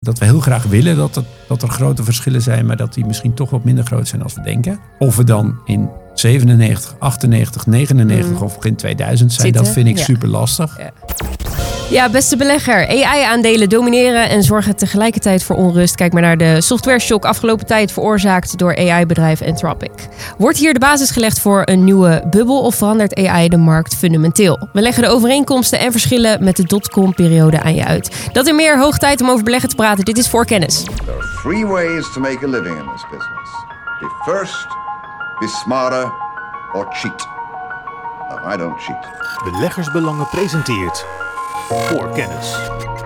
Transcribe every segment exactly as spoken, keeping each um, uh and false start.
dat we heel graag willen dat er, dat er grote verschillen zijn, maar dat die misschien toch wat minder groot zijn als we denken. Of we dan in zevenennegentig, achtennegentig, negenennegentig mm. of in tweeduizend zijn, Zitten. dat vind ik ja. super lastig. Ja. Ja, beste belegger. A I-aandelen domineren en zorgen tegelijkertijd voor onrust. Kijk maar naar de software shock afgelopen tijd veroorzaakt door A I-bedrijf Anthropic. Wordt hier de basis gelegd voor een nieuwe bubbel of verandert A I de markt fundamenteel? We leggen de overeenkomsten en verschillen met de dotcom-periode aan je uit. Dat en meer, hoog tijd om over beleggen te praten. Dit is Voorkennis. There are three ways to make a living in this business. Be first, be smarter or cheat. No, I don't cheat. Beleggersbelangen presenteert Voorkennis.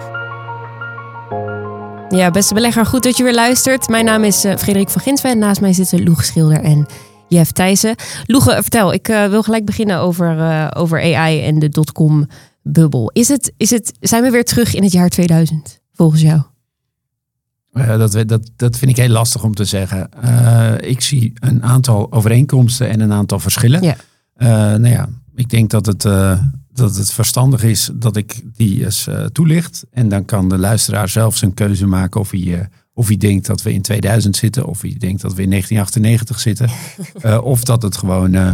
Ja, beste belegger, goed dat je weer luistert. Mijn naam is uh, Frederik van Ginsven en naast mij zitten Loege Schilder en Jeff Thijssen. Loege, vertel, ik uh, wil gelijk beginnen over, uh, over A I en de dotcom-bubbel. Is het, is het, zijn we weer terug in het jaar tweeduizend, volgens jou? Uh, dat, dat, dat vind ik heel lastig om te zeggen. Uh, ik zie een aantal overeenkomsten en een aantal verschillen. Ja. Uh, nou ja, ik denk dat het... Uh, dat het verstandig is dat ik die eens uh, toelicht. En dan kan de luisteraar zelf zijn keuze maken of hij, uh, of hij denkt dat we in tweeduizend zitten. Of hij denkt dat we in negentien achtennegentig zitten. Uh, of dat het gewoon uh,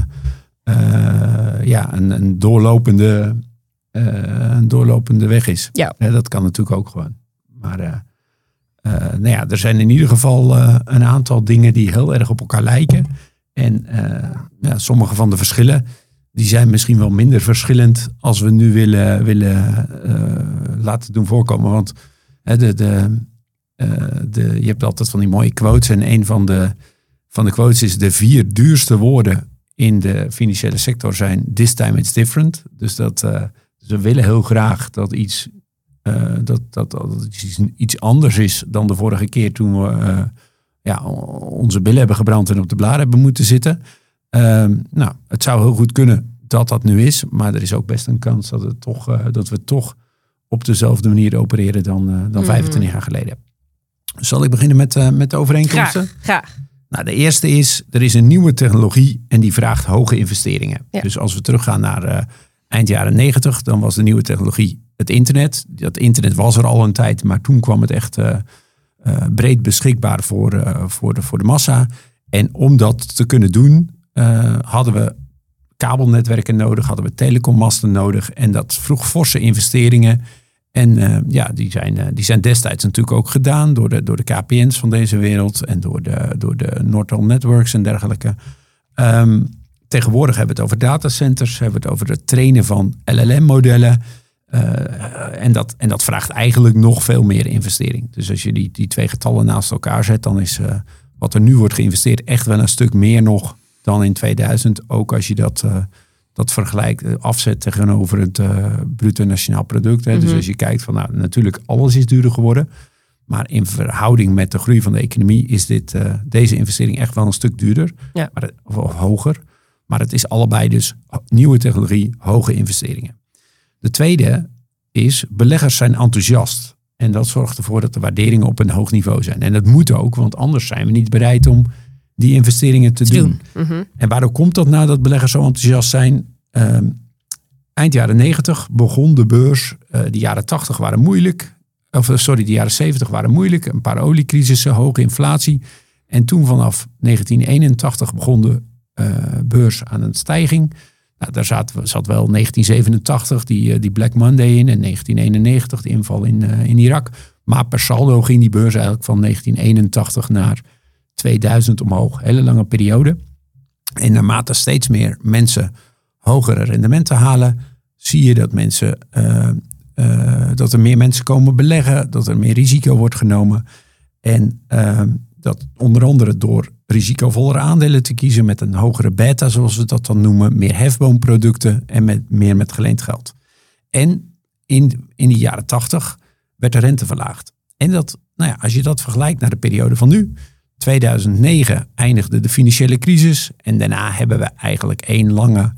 uh, ja, een, een, doorlopende, uh, een doorlopende weg is. Ja. Uh, dat kan natuurlijk ook gewoon. Maar uh, uh, nou ja, er zijn in ieder geval uh, een aantal dingen die heel erg op elkaar lijken. En uh, ja, sommige van de verschillen... die zijn misschien wel minder verschillend als we nu willen, willen uh, laten doen voorkomen. Want uh, de, de, uh, de, je hebt altijd van die mooie quotes. En een van de, van de quotes is: de vier duurste woorden in de financiële sector zijn this time it's different. Dus dat uh, dus we willen heel graag dat iets, uh, dat, dat, dat iets, iets anders is dan de vorige keer toen we uh, ja, onze billen hebben gebrand en op de blaren hebben moeten zitten. Uh, nou, het zou heel goed kunnen dat dat nu is, maar er is ook best een kans dat, het toch, uh, dat we toch op dezelfde manier opereren dan, uh, dan vijfentwintig jaar geleden. Zal ik beginnen met, uh, met de overeenkomsten? Graag, graag. Nou, de eerste is, er is een nieuwe technologie en die vraagt hoge investeringen. Ja. Dus als we teruggaan naar uh, eind jaren negentig, dan was de nieuwe technologie het internet. Dat internet was er al een tijd, maar toen kwam het echt uh, uh, breed beschikbaar voor, uh, voor, de, voor de massa. En om dat te kunnen doen, Uh, hadden we kabelnetwerken nodig, hadden we telecommasten nodig. En dat vroeg forse investeringen. En uh, ja, die zijn, uh, die zijn destijds natuurlijk ook gedaan door de, door de K P N's van deze wereld. En door de, door de Nortel Networks en dergelijke. Um, tegenwoordig hebben we het over datacenters. Hebben we het over het trainen van L L M-modellen. Uh, en, dat, en dat vraagt eigenlijk nog veel meer investering. Dus als je die, die twee getallen naast elkaar zet, dan is uh, wat er nu wordt geïnvesteerd echt wel een stuk meer nog dan in tweeduizend. Ook als je dat, uh, dat vergelijkt, uh, afzet tegenover het uh, bruto nationaal product. Hè. Mm-hmm. Dus als je kijkt van, nou, natuurlijk alles is duurder geworden. Maar in verhouding met de groei van de economie is dit, uh, deze investering echt wel een stuk duurder. Ja. Maar het, of, of hoger. Maar het is allebei dus nieuwe technologie, hoge investeringen. De tweede is, beleggers zijn enthousiast. En dat zorgt ervoor dat de waarderingen op een hoog niveau zijn. En dat moet ook, want anders zijn we niet bereid om die investeringen te, te doen. doen. Mm-hmm. En waarom komt dat nou dat beleggers zo enthousiast zijn? Uh, eind jaren negentig begon de beurs. Uh, de jaren tachtig waren moeilijk. Of sorry, de jaren zeventig waren moeilijk. Een paar oliecrisissen, hoge inflatie. En toen vanaf negentien eenentachtig begon de uh, beurs aan een stijging. Nou, daar zat, zat wel negentien zevenentachtig, die, die Black Monday in. En negentien eenennegentig, de inval in, uh, in Irak. Maar per saldo ging die beurs eigenlijk van negentien eenentachtig naar tweeduizend omhoog. Hele lange periode. En naarmate steeds meer mensen hogere rendementen halen, zie je dat mensen uh, uh, dat er meer mensen komen beleggen, dat er meer risico wordt genomen. En uh, dat onder andere door risicovollere aandelen te kiezen met een hogere beta, zoals we dat dan noemen, meer hefboomproducten en met, meer met geleend geld. En in, in de jaren tachtig werd de rente verlaagd. En dat, nou ja, als je dat vergelijkt naar de periode van nu, tweeduizend negen eindigde de financiële crisis en daarna hebben we eigenlijk één lange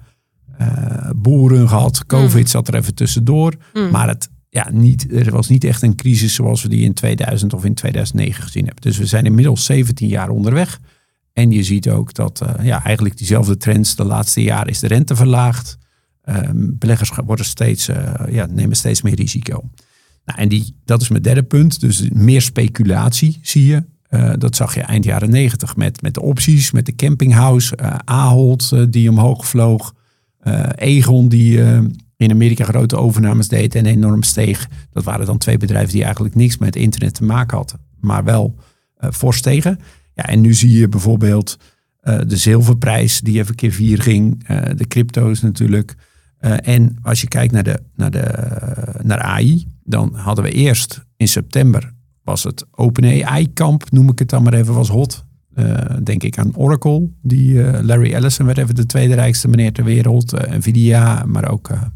uh, boelrun gehad. Covid mm. zat er even tussendoor, mm. maar het, ja, niet, er was niet echt een crisis zoals we die in tweeduizend of in tweeduizend negen gezien hebben. Dus we zijn inmiddels zeventien jaar onderweg. En je ziet ook dat uh, ja, eigenlijk diezelfde trends, de laatste jaren is de rente verlaagd. Um, beleggers worden steeds, uh, ja, nemen steeds meer risico. Nou, en die, dat is mijn derde punt. Dus meer speculatie zie je. Uh, dat zag je eind jaren negentig met, met de opties, met de campinghouse. Uh, Ahold uh, die omhoog vloog. Uh, Aegon die uh, in Amerika grote overnames deed en enorm steeg. Dat waren dan twee bedrijven die eigenlijk niks met internet te maken hadden. Maar wel uh, fors stegen. Ja, en nu zie je bijvoorbeeld uh, de zilverprijs die even keer vier ging. Uh, de crypto's natuurlijk. Uh, en als je kijkt naar, de, naar, de, uh, naar A I, dan hadden we eerst in september was het OpenAI-kamp, noem ik het dan maar even, was hot. Uh, denk ik aan Oracle, die uh, Larry Ellison werd even de tweede rijkste meneer ter wereld. Uh, Nvidia, maar ook uh,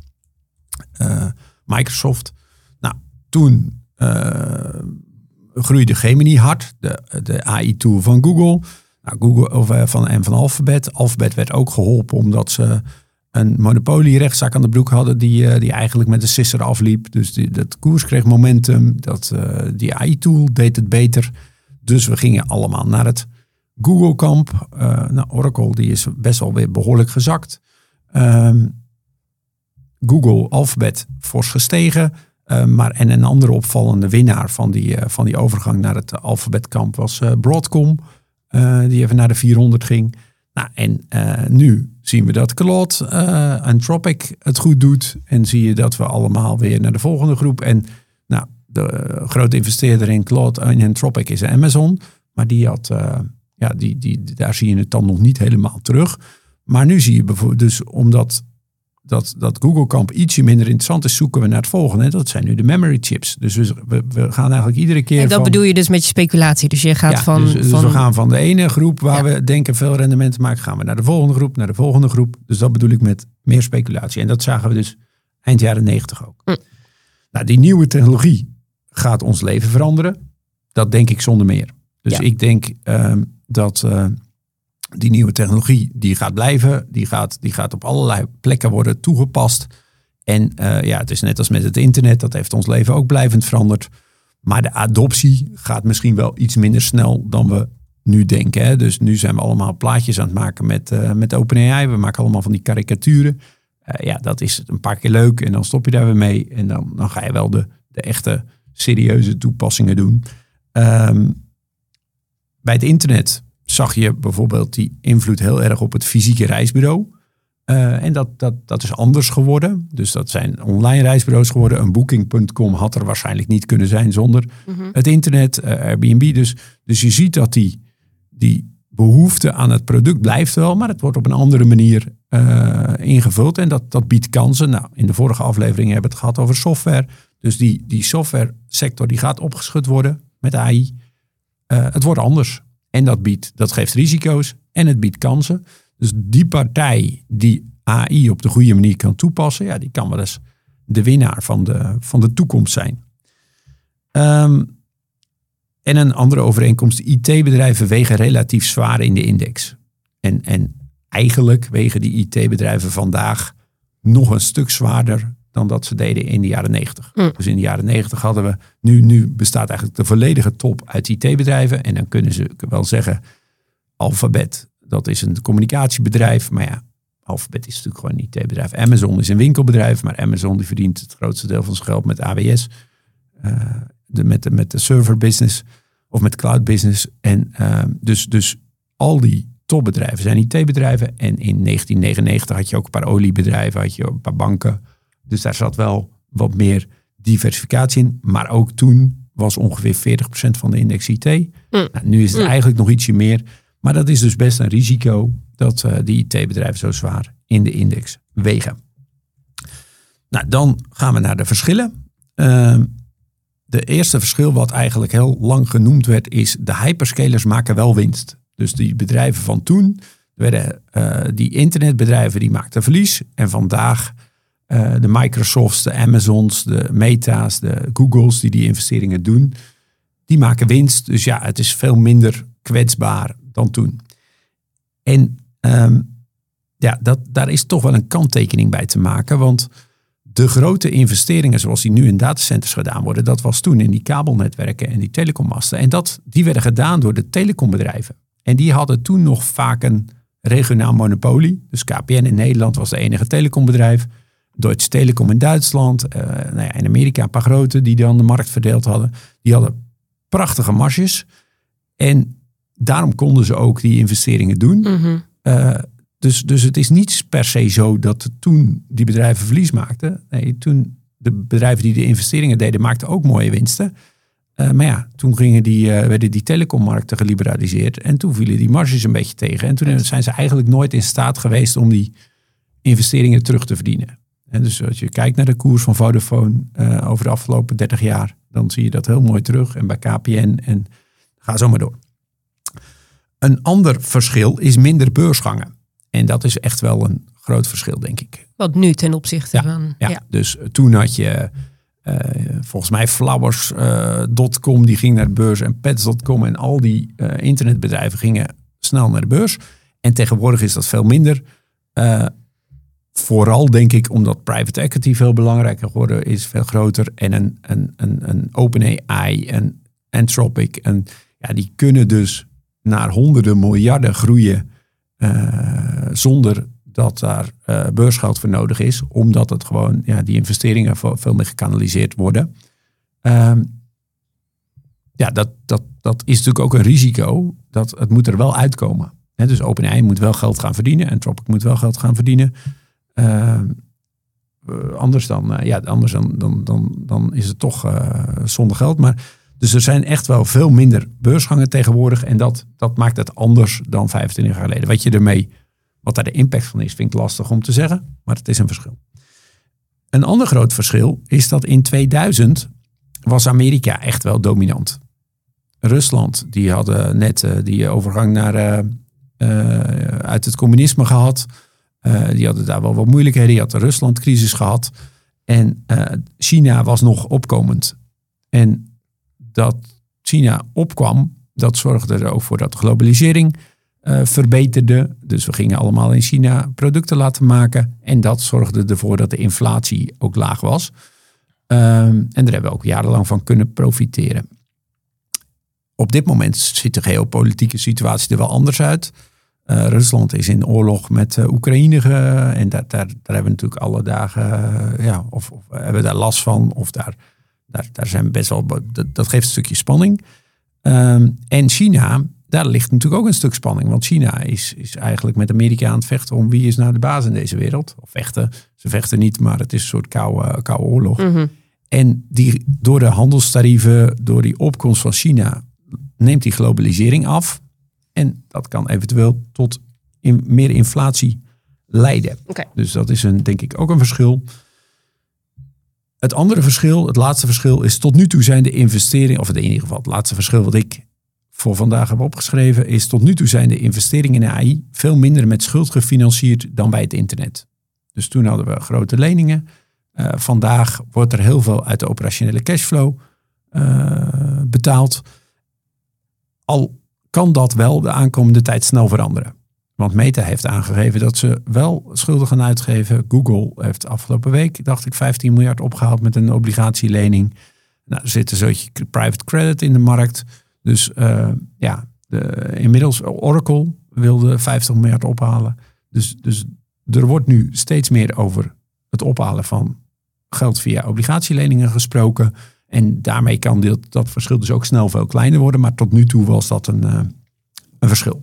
uh, Microsoft. Nou, toen uh, groeide Gemini hard, de, de A I-tool van Google. Nou, Google of, uh, van, en van Alphabet. Alphabet werd ook geholpen omdat ze een monopolie-rechtszaak aan de broek hadden die, uh, die eigenlijk met de sisser afliep. Dus die, dat koers kreeg momentum. Dat, uh, die A I-tool deed het beter. Dus we gingen allemaal naar het Google-kamp. Uh, nou, Oracle die is best wel weer behoorlijk gezakt. Um, Google, Alphabet, fors gestegen. Uh, maar en een andere opvallende winnaar van die, uh, van die overgang naar het Alphabet-kamp was uh, Broadcom. Uh, die even naar de vierhonderd ging. Nou, en uh, nu zien we dat Claude, uh, Anthropic het goed doet. En zie je dat we allemaal weer naar de volgende groep. En nou, de uh, grote investeerder in Claude en Anthropic is Amazon. Maar die had, uh, ja, die, die, daar zie je het dan nog niet helemaal terug. Maar nu zie je bijvoorbeeld, dus omdat dat, dat Google-kamp ietsje minder interessant is, zoeken we naar het volgende. En dat zijn nu de memory chips. Dus we, we, we gaan eigenlijk iedere keer. En dat van, bedoel je dus met je speculatie. Dus je gaat ja, van, dus, dus van. we gaan van de ene groep waar Ja. we denken veel rendement te maken, gaan we naar de volgende groep, naar de volgende groep. Dus dat bedoel ik met meer speculatie. En dat zagen we dus eind jaren negentig ook. Mm. Nou, die nieuwe technologie gaat ons leven veranderen. Dat denk ik zonder meer. Dus Ja. ik denk uh, dat uh, die nieuwe technologie die gaat blijven. Die gaat, die gaat op allerlei plekken worden toegepast. En uh, ja, het is net als met het internet. Dat heeft ons leven ook blijvend veranderd. Maar de adoptie gaat misschien wel iets minder snel dan we nu denken. Hè? Dus nu zijn we allemaal plaatjes aan het maken met, uh, met OpenAI. We maken allemaal van die karikaturen. Uh, ja, dat is een paar keer leuk. En dan stop je daar weer mee. En dan, dan ga je wel de, de echte serieuze toepassingen doen. Um, bij het internet zag je bijvoorbeeld die invloed heel erg op het fysieke reisbureau. Uh, en dat, dat, dat is anders geworden. Dus dat zijn online reisbureaus geworden. Een booking punt com had er waarschijnlijk niet kunnen zijn zonder mm-hmm. het internet, uh, Airbnb. Dus, dus je ziet dat die, die behoefte aan het product blijft wel, maar het wordt op een andere manier uh, ingevuld. En dat, dat biedt kansen. Nou, in de vorige aflevering hebben we het gehad over software. Dus die, die software sector die gaat opgeschud worden met A I. Uh, het wordt anders. En dat biedt, dat geeft risico's en het biedt kansen. Dus die partij die A I op de goede manier kan toepassen, ja, die kan wel eens de winnaar van de, van de toekomst zijn. Um, en een andere overeenkomst, I T-bedrijven wegen relatief zwaar in de index. En, en eigenlijk wegen die I T-bedrijven vandaag nog een stuk zwaarder dan dat ze deden in de jaren negentig. Mm. Dus in de jaren negentig hadden we, nu, nu bestaat eigenlijk de volledige top uit I T-bedrijven. En dan kunnen ze wel zeggen, Alphabet, dat is een communicatiebedrijf. Maar ja, Alphabet is natuurlijk gewoon een I T-bedrijf. Amazon is een winkelbedrijf, maar Amazon die verdient het grootste deel van zijn geld met A W S. Uh, de, met, de, met de server business of met cloud business. En uh, dus, dus al die topbedrijven zijn I T-bedrijven. En in negentien negenennegentig had je ook een paar oliebedrijven, had je een paar banken. Dus daar zat wel wat meer diversificatie in. Maar ook toen was ongeveer veertig procent van de index I T. Mm. Nou, nu is het mm. eigenlijk nog ietsje meer. Maar dat is dus best een risico dat uh, die I T-bedrijven zo zwaar in de index wegen. Nou, dan gaan we naar de verschillen. Uh, de eerste verschil wat eigenlijk heel lang genoemd werd is de hyperscalers maken wel winst. Dus die bedrijven van toen, werden, uh, die internetbedrijven die maakten verlies. En vandaag uh, de Microsofts, de Amazons, de Meta's, de Googles die die investeringen doen, die maken winst. Dus ja, het is veel minder kwetsbaar dan toen. En um, ja, dat, daar is toch wel een kanttekening bij te maken. Want de grote investeringen zoals die nu in datacenters gedaan worden, dat was toen in die kabelnetwerken en die telecommasten. En dat, die werden gedaan door de telecombedrijven. En die hadden toen nog vaak een regionaal monopolie. Dus K P N in Nederland was de enige telecombedrijf. Deutsche Telekom in Duitsland. Uh, nou ja, in Amerika een paar grote die dan de markt verdeeld hadden. Die hadden prachtige marges. En daarom konden ze ook die investeringen doen. Mm-hmm. Uh, dus, dus het is niet per se zo dat toen die bedrijven verlies maakten. Nee, toen de bedrijven die de investeringen deden, maakten ook mooie winsten. Uh, maar ja, toen gingen die, uh, werden die telecommarkten geliberaliseerd. En toen vielen die marges een beetje tegen. En toen zijn ze eigenlijk nooit in staat geweest om die investeringen terug te verdienen. En dus als je kijkt naar de koers van Vodafone uh, over de afgelopen dertig jaar, dan zie je dat heel mooi terug. En bij K P N en ga zo maar door. Een ander verschil is minder beursgangen. En dat is echt wel een groot verschil, denk ik. Wat nu ten opzichte ja, van... Ja, ja. Dus toen had je uh, volgens mij Flowers punt com, uh, die ging naar de beurs. En Pets punt com en al die uh, internetbedrijven gingen snel naar de beurs. En tegenwoordig is dat veel minder. Uh, vooral denk ik omdat private equity veel belangrijker geworden is. Veel groter. En een, een, een, een OpenAI en Anthropic. En ja, die kunnen dus naar honderden miljarden groeien. Uh, zonder dat daar uh, beursgeld voor nodig is. Omdat het gewoon, ja, die investeringen veel meer gekanaliseerd worden. Uh, ja, dat, dat, dat is natuurlijk ook een risico. Dat het moet er wel uitkomen. He, dus OpenAI moet wel geld gaan verdienen. Anthropic moet wel geld gaan verdienen. Uh, anders dan, uh, ja, anders dan, dan, dan, dan is het toch uh, zonder geld. Maar dus er zijn echt wel veel minder beursgangen tegenwoordig. En dat, dat maakt het anders dan vijfentwintig jaar geleden. Wat je ermee, wat daar de impact van is, vind ik lastig om te zeggen. Maar het is een verschil. Een ander groot verschil is dat in tweeduizend was Amerika echt wel dominant. Rusland, die hadden net uh, die overgang naar, uh, uh, uit het communisme gehad. Uh, die hadden daar wel wat moeilijkheden. Die had de Ruslandcrisis gehad. En uh, China was nog opkomend. En dat China opkwam, dat zorgde er ook voor dat de globalisering uh, verbeterde. Dus we gingen allemaal in China producten laten maken. En dat zorgde ervoor dat de inflatie ook laag was. Um, en daar hebben we ook jarenlang van kunnen profiteren. Op dit moment ziet de geopolitieke situatie er wel anders uit. Uh, Rusland is in oorlog met uh, Oekraïne. Ge, en daar, daar, daar hebben we natuurlijk alle dagen, uh, ja, of, of hebben we daar last van. Of daar, daar, daar zijn best wel, dat, dat geeft een stukje spanning. Um, en China, daar ligt natuurlijk ook een stuk spanning. Want China is, is eigenlijk met Amerika aan het vechten om wie is nou de baas in deze wereld. Of vechten, ze vechten niet, maar het is een soort koude, koude oorlog. Mm-hmm. En die, door de handelstarieven, door die opkomst van China, neemt die globalisering af. En dat kan eventueel tot in, meer inflatie leiden. Okay. Dus dat is een, denk ik ook een verschil. Het andere verschil, het laatste verschil, is tot nu toe zijn de investeringen, of in ieder geval het laatste verschil wat ik voor vandaag heb opgeschreven, is tot nu toe zijn de investeringen in A I veel minder met schuld gefinancierd dan bij het internet. Dus toen hadden we grote leningen. Uh, vandaag wordt er heel veel uit de operationele cashflow uh, betaald. Al kan dat wel de aankomende tijd snel veranderen. Want Meta heeft aangegeven dat ze wel schulden gaan uitgeven. Google heeft afgelopen week, dacht ik, vijftien miljard opgehaald met een obligatielening. Nou, er zit een soortje private credit in de markt. Dus uh, ja, de, inmiddels Oracle wilde vijftig miljard ophalen. Dus, dus er wordt nu steeds meer over het ophalen van geld via obligatieleningen gesproken. En daarmee kan dat, dat verschil dus ook snel veel kleiner worden. Maar tot nu toe was dat een, uh, een verschil.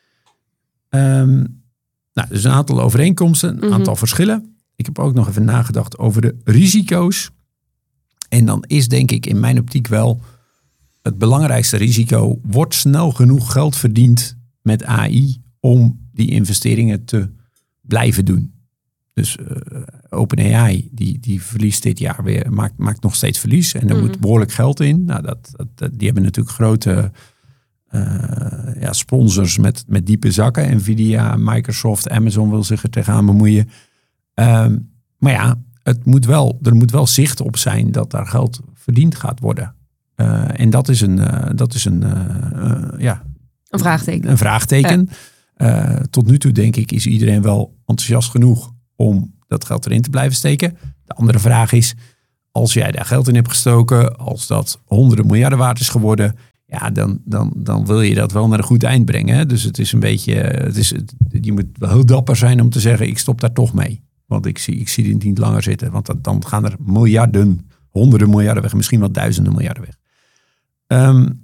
Um, nou, dus een aantal overeenkomsten, een mm-hmm. aantal verschillen. Ik heb ook nog even nagedacht over de risico's. En dan is denk ik in mijn optiek wel het belangrijkste risico. Wordt snel genoeg geld verdiend met A I om die investeringen te blijven doen? Dus uh, OpenAI, die, die verliest dit jaar weer, maakt, maakt nog steeds verlies. En er mm. moet behoorlijk geld in. Nou, dat, dat, die hebben natuurlijk grote uh, ja, sponsors met, met diepe zakken. Nvidia, Microsoft, Amazon wil zich er tegenaan bemoeien. Um, maar ja, het moet wel, er moet wel zicht op zijn dat daar geld verdiend gaat worden. Uh, en dat is een, uh, dat is een, uh, uh, ja, een vraagteken. Een vraagteken. Ja. Uh, tot nu toe denk ik is iedereen wel enthousiast genoeg om dat geld erin te blijven steken. De andere vraag is, als jij daar geld in hebt gestoken, als dat honderden miljarden waard is geworden, ja, dan, dan, dan wil je dat wel naar een goed eind brengen. Hè? Dus het is een beetje, het is, je moet wel heel dapper zijn om te zeggen, ik stop daar toch mee. Want ik zie, ik zie het niet langer zitten. Want dat, dan gaan er miljarden, honderden miljarden weg. Misschien wel duizenden miljarden weg. Um,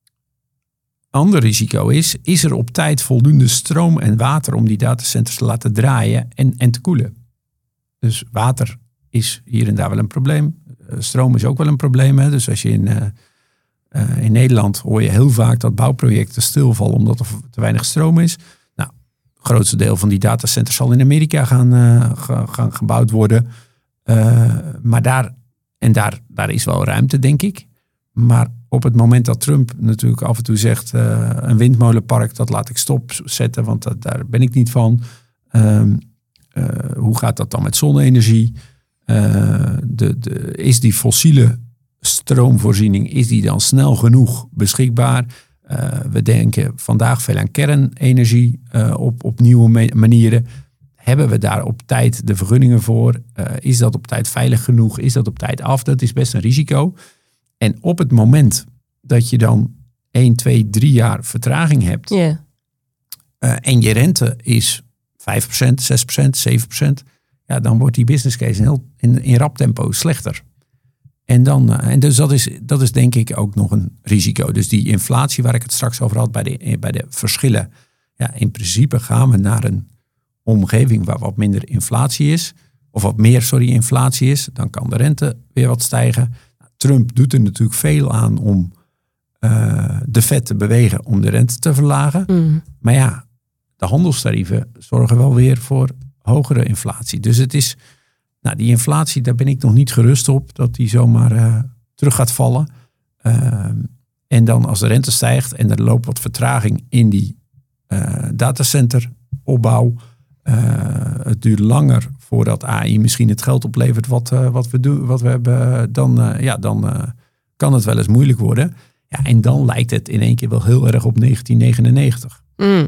ander risico is, is er op tijd voldoende stroom en water om die datacenters te laten draaien en, en te koelen? Dus water is hier en daar wel een probleem. Uh, stroom is ook wel een probleem. Hè? Dus als je in, uh, uh, in Nederland hoor je heel vaak dat bouwprojecten stilvallen omdat er te weinig stroom is. Nou, het grootste deel van die datacenters zal in Amerika gaan, uh, gaan gebouwd worden. Uh, maar daar, en daar, daar is wel ruimte, denk ik. Maar op het moment dat Trump natuurlijk af en toe zegt, uh, een windmolenpark, dat laat ik stopzetten, want dat, daar ben ik niet van. Um, uh, hoe gaat dat dan met zonne-energie? Uh, de, de, is die fossiele stroomvoorziening, is die dan snel genoeg beschikbaar? Uh, we denken vandaag veel aan kernenergie uh, op, op nieuwe me- manieren. Hebben we daar op tijd de vergunningen voor? Uh, is dat op tijd veilig genoeg? Is dat op tijd af? Dat is best een risico. En op het moment dat je dan één, twee, drie jaar vertraging hebt. Yeah. Uh, en je rente is vijf procent, zes procent, zeven procent. Ja, dan wordt die business case in, heel, in, in rap tempo slechter. En, dan, uh, en dus dat is, dat is denk ik ook nog een risico. Dus die inflatie waar ik het straks over had bij de, bij de verschillen. Ja, in principe gaan we naar een omgeving waar wat minder inflatie is. Of wat meer, sorry, inflatie is. Dan kan de rente weer wat stijgen. Trump doet er natuurlijk veel aan om uh, de Fed te bewegen om de rente te verlagen. Mm. Maar ja, de handelstarieven zorgen wel weer voor hogere inflatie. Dus het is, nou die inflatie, daar ben ik nog niet gerust op dat die zomaar uh, terug gaat vallen. Uh, en dan als de rente stijgt en er loopt wat vertraging in die uh, datacenteropbouw. Uh, het duurt langer voordat A I misschien het geld oplevert wat, uh, wat, we, doen, wat we hebben. Dan, uh, ja, dan uh, kan het wel eens moeilijk worden. Ja, en dan lijkt het in één keer wel heel erg op negentien negenennegentig. Mm.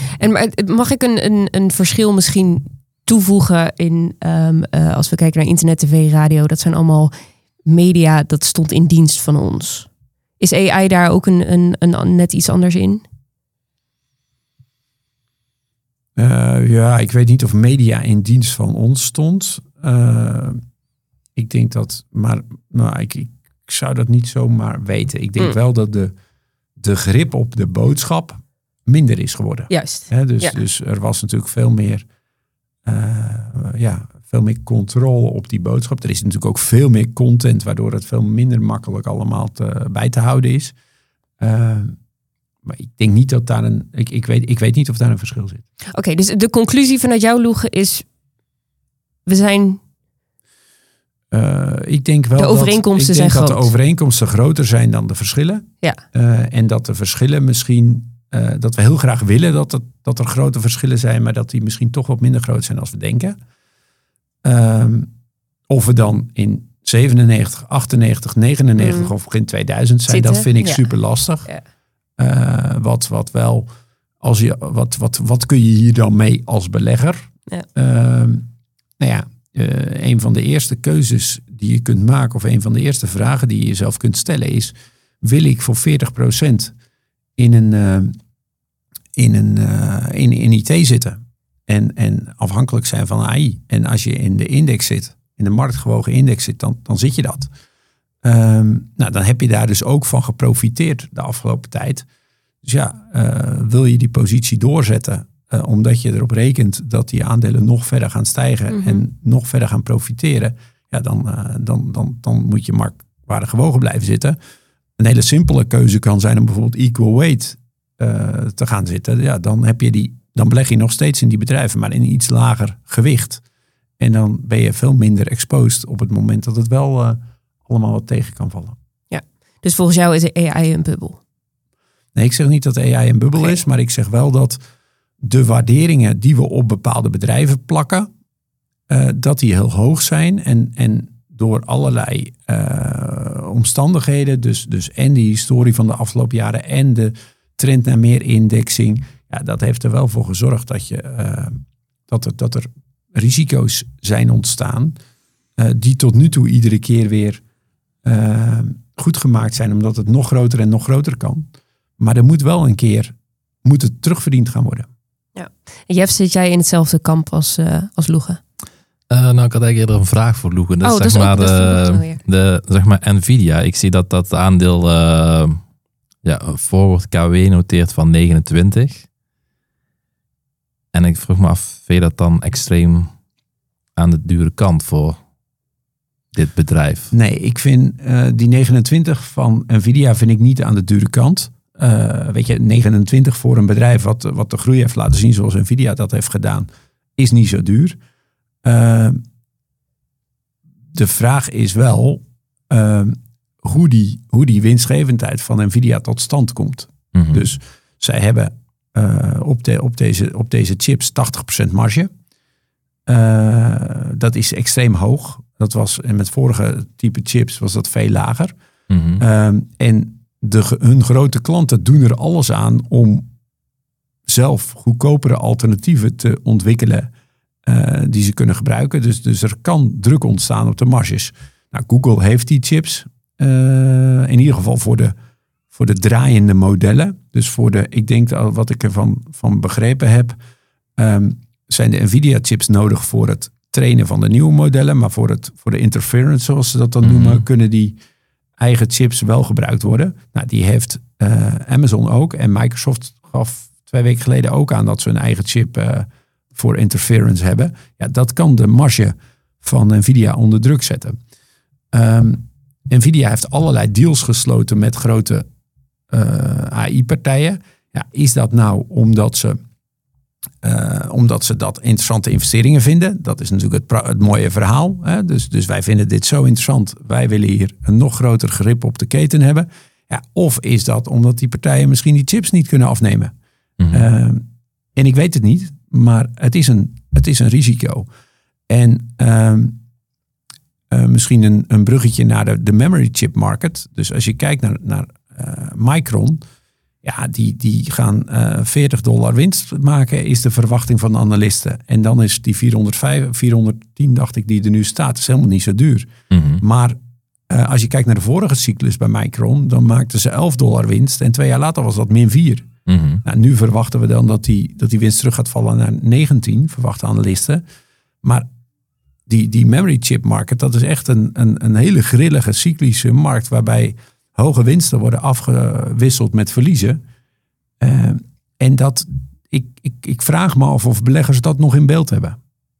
En mag ik een, een, een verschil misschien toevoegen in um, uh, als we kijken naar internet, tv, radio. Dat zijn allemaal media, dat stond in dienst van ons. Is A I daar ook een, een, een net iets anders in? Uh, ja, ik weet niet of media in dienst van ons stond. Uh, ik denk dat, maar nou, ik, ik zou dat niet zomaar weten. Ik denk mm. wel dat de, de grip op de boodschap minder is geworden. Juist. He, dus, ja. dus er was natuurlijk veel meer, uh, ja, veel meer controle op die boodschap. Er is natuurlijk ook veel meer content, waardoor het veel minder makkelijk allemaal te, bij te houden is. Uh, Maar ik denk niet dat daar een. Ik, ik, weet, ik weet niet of daar een verschil zit. Oké, okay, dus de conclusie vanuit jouw Loege is. We zijn. Uh, ik denk wel de overeenkomsten dat, ik zijn denk groot. dat de overeenkomsten groter zijn dan de verschillen. Ja. Uh, en dat de verschillen misschien. Uh, dat we heel graag willen dat, het, dat er grote verschillen zijn, maar dat die misschien toch wat minder groot zijn als we denken. Um, of we dan in zevenennegentig, achtennegentig, negenennegentig mm. of in tweeduizend zijn, Zitten. dat vind ik ja. super lastig. Ja. Uh, wat, wat wel, als je, wat, wat, wat kun je hier dan mee als belegger? Ja. Uh, nou ja, uh, een van de eerste keuzes die je kunt maken, of een van de eerste vragen die je jezelf kunt stellen is: wil ik voor veertig procent in een, uh, in een uh, in, in I T zitten en, en afhankelijk zijn van A I? En als je in de index zit, in de marktgewogen index zit, dan, dan zit je dat. Um, nou, dan heb je daar dus ook van geprofiteerd de afgelopen tijd. Dus ja, uh, wil je die positie doorzetten, uh, omdat je erop rekent dat die aandelen nog verder gaan stijgen mm-hmm. en nog verder gaan profiteren, ja, dan, uh, dan, dan, dan moet je marktwaardig gewogen blijven zitten. Een hele simpele keuze kan zijn om bijvoorbeeld equal weight uh, te gaan zitten. Ja, dan heb je die, dan beleg je nog steeds in die bedrijven, maar in een iets lager gewicht. En dan ben je veel minder exposed op het moment dat het wel uh, allemaal wat tegen kan vallen. Ja, dus volgens jou is A I een bubbel? Nee, ik zeg niet dat A I een bubbel okay. is, maar ik zeg wel dat de waarderingen die we op bepaalde bedrijven plakken, uh, dat die heel hoog zijn. En, en door allerlei uh, omstandigheden, dus, dus en die historie van de afgelopen jaren en de trend naar meer indexing, ja, dat heeft er wel voor gezorgd dat, je, uh, dat, er, dat er risico's zijn ontstaan, uh, die tot nu toe iedere keer weer uh, goed gemaakt zijn, omdat het nog groter en nog groter kan. Maar er moet wel een keer moet het terugverdiend gaan worden. Ja. En Jeff, zit jij in hetzelfde kamp als, uh, als Loege? Uh, nou, ik had eigenlijk eerder een vraag voor Loegen. Dat oh, is, dat zeg is maar, ook de, de, de, zeg maar Nvidia. Ik zie dat dat aandeel uh, ja, forward K W noteert van negenentwintig. En ik vroeg me af, vind je dat dan extreem aan de dure kant voor dit bedrijf? Nee, ik vind uh, die negenentwintig van Nvidia vind ik niet aan de dure kant. Uh, weet je, negenentwintig voor een bedrijf wat, wat de groei heeft laten zien zoals Nvidia dat heeft gedaan, is niet zo duur. Uh, de vraag is wel uh, hoe, die, hoe die winstgevendheid van Nvidia tot stand komt. Mm-hmm. Dus zij hebben uh, op, de, op, deze, op deze chips tachtig procent marge. Uh, dat is extreem hoog. Dat was, en met vorige type chips was dat veel lager. Mm-hmm. Uh, en de, hun grote klanten doen er alles aan om zelf goedkopere alternatieven te ontwikkelen uh, die ze kunnen gebruiken. Dus, dus er kan druk ontstaan op de marges. Nou, Google heeft die chips uh, in ieder geval voor de, voor de draaiende modellen. Dus voor de, ik denk dat wat ik ervan van begrepen heb, um, zijn de Nvidia chips nodig voor het trainen van de nieuwe modellen. Maar voor, het, voor de interference, zoals ze dat dan mm-hmm. noemen, kunnen die eigen chips wel gebruikt worden. Nou, die heeft uh, Amazon ook. En Microsoft gaf twee weken geleden ook aan dat ze een eigen chip uh, voor interference hebben. Ja, dat kan de marge van Nvidia onder druk zetten. Um, Nvidia heeft allerlei deals gesloten met grote uh, A I-partijen. Ja, is dat nou omdat ze Uh, omdat ze dat interessante investeringen vinden. Dat is natuurlijk het, pra- het mooie verhaal. Hè? Dus, dus wij vinden dit zo interessant. Wij willen hier een nog groter grip op de keten hebben. Ja, of is dat omdat die partijen misschien die chips niet kunnen afnemen? Mm-hmm. Uh, en ik weet het niet. Maar het is een, het is een risico. En uh, uh, misschien een, een bruggetje naar de, de memory chip market. Dus als je kijkt naar, naar uh, Micron. Ja, die, die gaan uh, veertig dollar winst maken, is de verwachting van de analisten. En dan is die vierhonderdvijf, vierhonderdtien, dacht ik, die er nu staat, is helemaal niet zo duur. Mm-hmm. Maar uh, als je kijkt naar de vorige cyclus bij Micron, dan maakten ze elf dollar winst. En twee jaar later was dat min vier. Mm-hmm. Nou, nu verwachten we dan dat die, dat die winst terug gaat vallen naar negentien, verwachten analisten. Maar die, die memory chip market, dat is echt een, een, een hele grillige cyclische markt, waarbij hoge winsten worden afgewisseld met verliezen. Uh, en dat, ik, ik, ik vraag me af of beleggers dat nog in beeld hebben.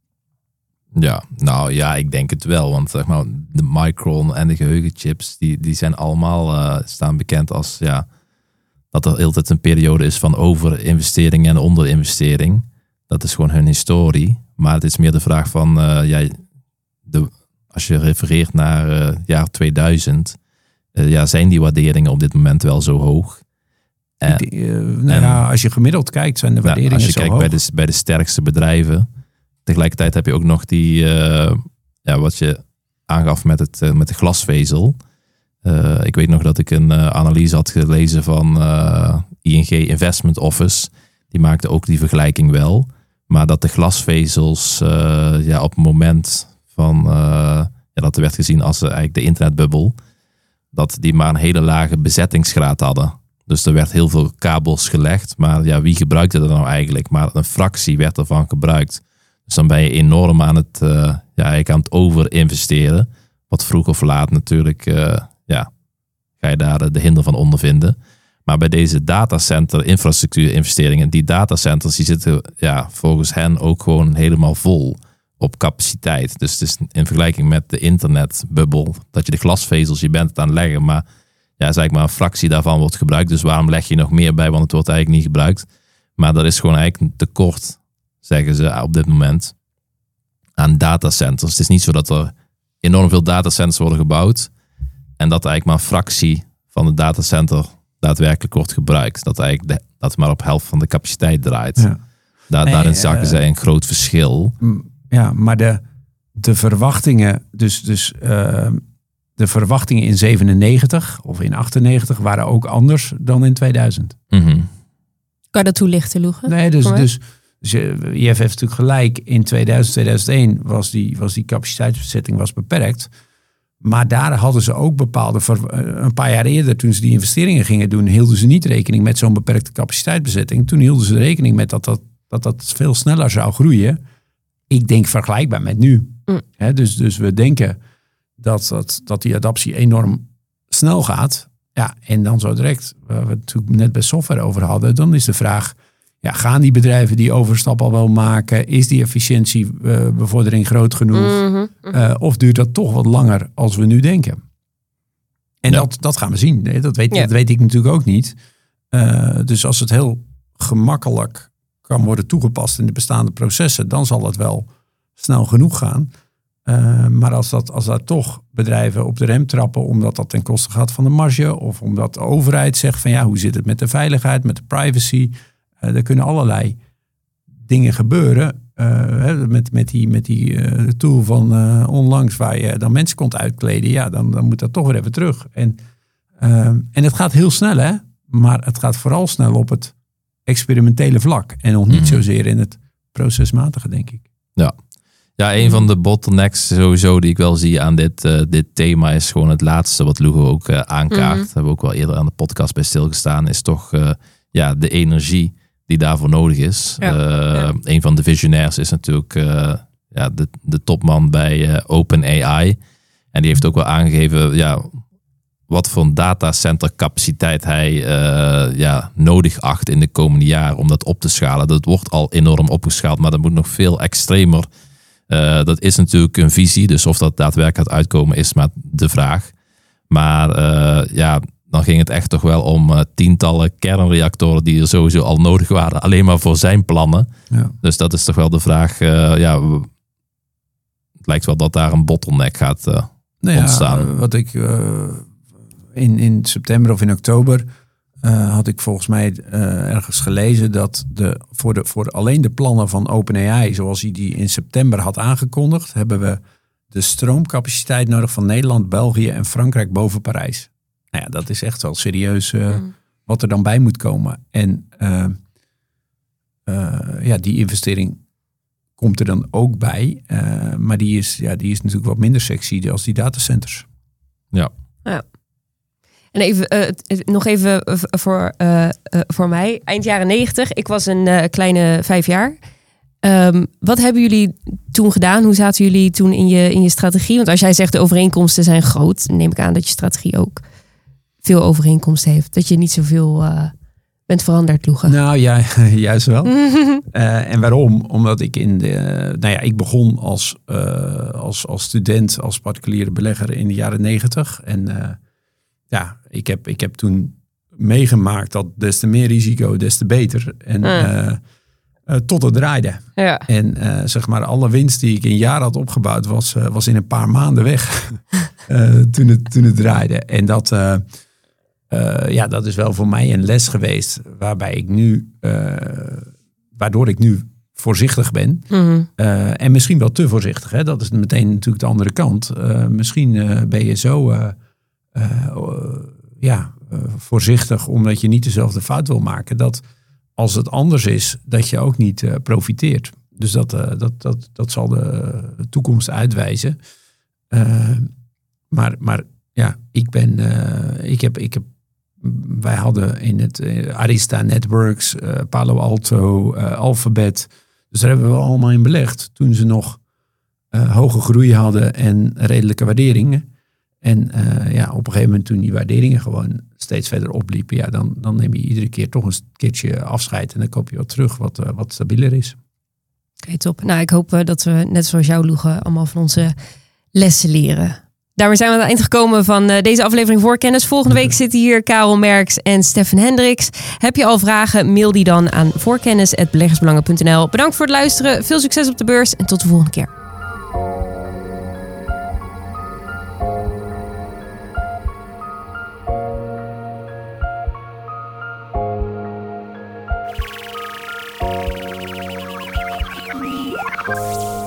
Ja, nou ja, ik denk het wel. Want zeg maar, de Micron en de geheugenchips, die, die zijn allemaal uh, staan bekend als ja, dat er altijd een periode is van overinvestering en onderinvestering. Dat is gewoon hun historie. Maar het is meer de vraag van, uh, ja, de, als je refereert naar uh, jaar tweeduizend... Uh, ja, zijn die waarderingen op dit moment wel zo hoog? En, ik, uh, nou en, ja, als je gemiddeld kijkt, zijn de waarderingen nou, als je zo kijkt hoog. Bij de, bij de sterkste bedrijven. Tegelijkertijd heb je ook nog die, uh, ja, wat je aangaf met, het, uh, met de glasvezel. Uh, ik weet nog dat ik een uh, analyse had gelezen van uh, I N G Investment Office. Die maakte ook die vergelijking wel. Maar dat de glasvezels uh, ja, op het moment van uh, ja, dat er werd gezien als uh, eigenlijk de internetbubbel, dat die maar een hele lage bezettingsgraad hadden. Dus er werd heel veel kabels gelegd. Maar ja, wie gebruikte dat nou eigenlijk? Maar een fractie werd ervan gebruikt. Dus dan ben je enorm aan het, uh, ja, eigenlijk aan het overinvesteren. Wat vroeg of laat natuurlijk, uh, ja, ga je daar de hinder van ondervinden. Maar bij deze datacenter infrastructuur investeringen, die datacenters die zitten ja, volgens hen ook gewoon helemaal vol op capaciteit. Dus het is in vergelijking met de internetbubbel, dat je de glasvezels, je bent het aan het leggen, maar ja, is eigenlijk maar een fractie daarvan wordt gebruikt. Dus waarom leg je nog meer bij, want het wordt eigenlijk niet gebruikt. Maar dat is gewoon eigenlijk een tekort, zeggen ze op dit moment, aan datacenters. Het is niet zo dat er enorm veel datacenters worden gebouwd en dat eigenlijk maar een fractie van het datacenter daadwerkelijk wordt gebruikt. Dat eigenlijk de, dat maar op helft van de capaciteit draait. Ja. Daar, nee, daarin zagen uh, zij een groot verschil. Ja, maar de, de verwachtingen, dus, dus uh, de verwachtingen in zevenennegentig of in achtennegentig waren ook anders dan in tweeduizend. Mm-hmm. Kan je dat toelichten, Loegen? Nee, dus, dus, dus J F heeft natuurlijk gelijk. In tweeduizend, tweeduizend één was die, was die capaciteitsbezetting was beperkt. Maar daar hadden ze ook bepaalde, een paar jaar eerder toen ze die investeringen gingen doen, hielden ze niet rekening met zo'n beperkte capaciteitsbezetting. Toen hielden ze rekening met dat dat, dat, dat veel sneller zou groeien. Ik denk vergelijkbaar met nu. Mm. Hè, dus, dus we denken dat, dat, dat die adaptie enorm snel gaat. Ja, en dan zo direct, waar we het natuurlijk net bij software over hadden, dan is de vraag, ja, gaan die bedrijven die overstap al wel maken? Is die efficiëntiebevordering groot genoeg? Mm-hmm, mm-hmm. Uh, of duurt dat toch wat langer als we nu denken? En ja. dat, dat gaan we zien. Nee, dat, weet, Ja. dat weet ik natuurlijk ook niet. Uh, dus als het heel gemakkelijk kan worden toegepast in de bestaande processen, dan zal het wel snel genoeg gaan. Uh, maar als, dat, als daar toch bedrijven op de rem trappen omdat dat ten koste gaat van de marge, of omdat de overheid zegt van ja, hoe zit het met de veiligheid, met de privacy? Uh, er kunnen allerlei dingen gebeuren. Uh, met, met die, met die uh, tool van uh, onlangs waar je dan mensen kon uitkleden. Ja, dan, dan moet dat toch weer even terug. En, uh, en het gaat heel snel, hè? Maar het gaat vooral snel op het experimentele vlak. En nog niet Mm-hmm. zozeer in het procesmatige, denk ik. Ja. Ja, een van de bottlenecks sowieso die ik wel zie aan dit, uh, dit thema is gewoon het laatste wat Lugo ook uh, aankaart. Mm-hmm. Daar hebben we ook wel eerder aan de podcast bij stilgestaan. Is toch uh, ja, de energie die daarvoor nodig is. Ja. Uh, Ja. Een van de visionairs is natuurlijk uh, ja, de, de topman bij uh, OpenAI. En die heeft ook wel aangegeven ja, wat voor een datacenter capaciteit hij uh, ja, nodig acht in de komende jaren om dat op te schalen. Dat wordt al enorm opgeschaald, maar dat moet nog veel extremer. Uh, dat is natuurlijk een visie, dus of dat daadwerkelijk gaat uitkomen is maar de vraag. Maar uh, ja, dan ging het echt toch wel om uh, tientallen kernreactoren die er sowieso al nodig waren, alleen maar voor zijn plannen. Ja. Dus dat is toch wel de vraag, uh, ja, we, het lijkt wel dat daar een bottleneck gaat uh, Nou ja, ontstaan. uh, wat ik uh, in, in september of in oktober uh, had ik volgens mij uh, ergens gelezen dat de, voor, de, voor alleen de plannen van OpenAI, zoals hij die in september had aangekondigd, hebben we de stroomcapaciteit nodig van Nederland, België en Frankrijk boven Parijs. Nou ja, dat is echt wel serieus uh, Mm. wat er dan bij moet komen. En uh, uh, ja, die investering komt er dan ook bij. Uh, maar die is, ja, die is natuurlijk wat minder sexy als die datacenters. Ja. Ja. En even, uh, nog even voor, uh, uh, voor mij. Eind jaren negentig. Ik was een uh, kleine vijf jaar. Um, wat hebben jullie toen gedaan? Hoe zaten jullie toen in je, in je strategie? Want als jij zegt de overeenkomsten zijn groot, neem ik aan dat je strategie ook veel overeenkomsten heeft. Dat je niet zoveel uh, bent veranderd, Lugo. Nou ja, juist wel. uh, en waarom? Omdat ik in de, nou ja, ik begon als, uh, als, als student, als particuliere belegger in de jaren negentig. En uh, ja, ik heb, ik heb toen meegemaakt dat des te meer risico, des te beter. En Mm. uh, uh, tot het draaide. Ja. En uh, zeg maar, alle winst die ik in jaren had opgebouwd, was, uh, was in een paar maanden weg. uh, toen, het, toen het draaide. En dat, uh, uh, ja, dat is wel voor mij een les geweest, waarbij ik nu, uh, waardoor ik nu voorzichtig ben. Mm-hmm. Uh, en misschien wel te voorzichtig. Hè? Dat is meteen natuurlijk de andere kant. Uh, misschien uh, ben je zo uh, uh, uh, ja, uh, voorzichtig omdat je niet dezelfde fout wil maken. Dat als het anders is, dat je ook niet uh, profiteert. Dus dat, uh, dat, dat, dat zal de toekomst uitwijzen. Uh, maar, maar ja, ik ben, uh, ik heb, ik heb, wij hadden in het uh, Arista Networks, uh, Palo Alto, uh, Alphabet. Dus daar hebben we allemaal in belegd toen ze nog uh, hoge groei hadden en redelijke waarderingen. En uh, ja, op een gegeven moment toen die waarderingen gewoon steeds verder opliepen, ja, dan, dan neem je iedere keer toch een keertje afscheid en dan koop je wat terug wat, uh, wat stabieler is. Oké, okay, top. Nou, ik hoop uh, dat we, net zoals jou, Lugo, allemaal van onze lessen leren. Daarmee zijn we aan het eind gekomen van uh, deze aflevering Voorkennis. Volgende week zitten hier Karel Merks en Stefan Hendricks. Heb je al vragen? Mail die dan aan voorkennis at beleggersbelangen punt n l. Bedankt voor het luisteren. Veel succes op de beurs en tot de volgende keer. Bye.